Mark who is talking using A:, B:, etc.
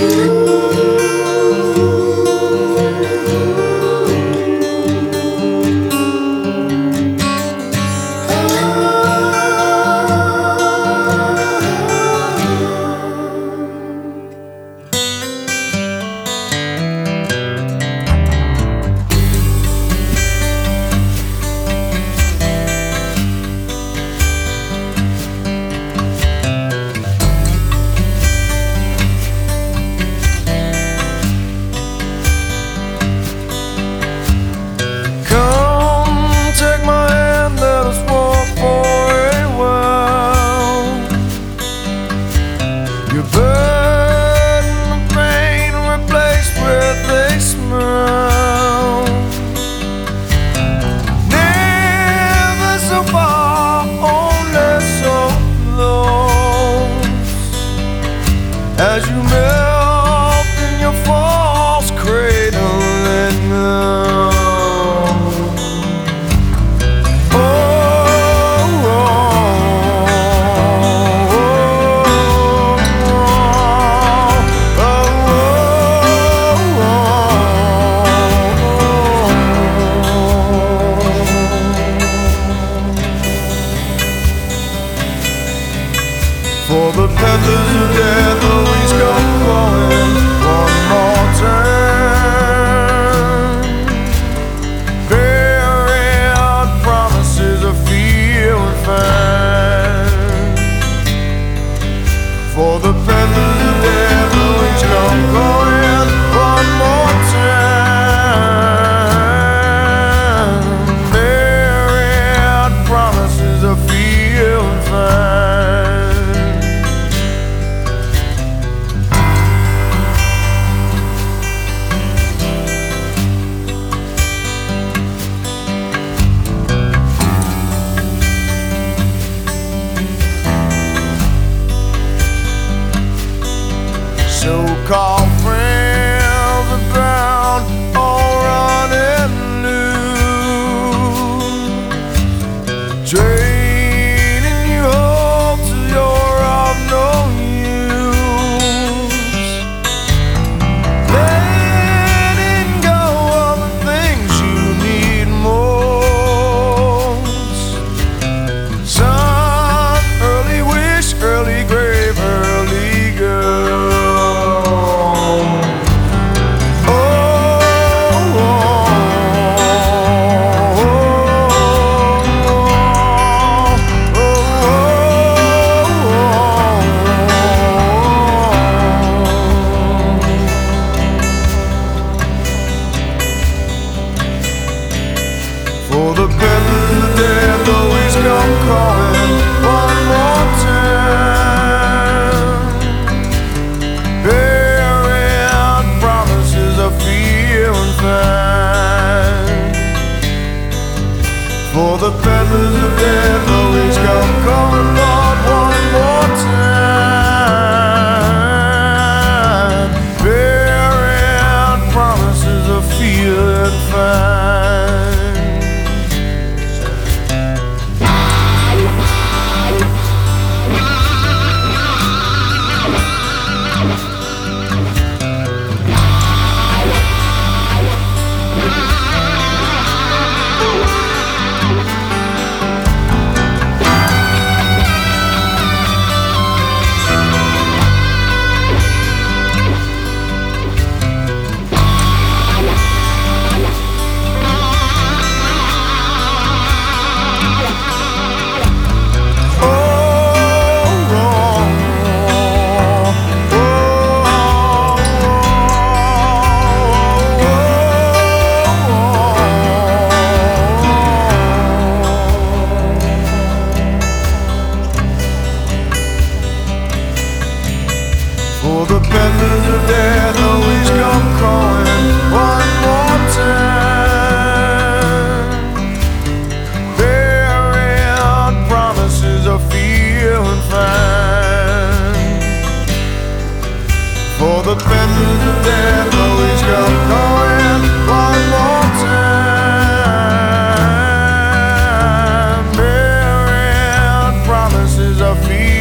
A: As you melt in your false cradle and for the peddlers of death always come calling one more turn. Buried promises of fear and find. For the peddlers of death always come calling one more turn. Buried promises of fear and find. So-called friends are bound, all running loose, draining you all till you're of no use, letting go of the things you need most. Son, early wish, early grave, early girl. For the peddlers of death always come calling one more time. Buried promises of fear and find. For the peddlers of death always come calling Lord one more time. Buried promises of fear and find. For the peddlers of death always come calling one more time. Buried promises of fear and find. For the peddlers of death always come calling one more time. Buried promises of fear.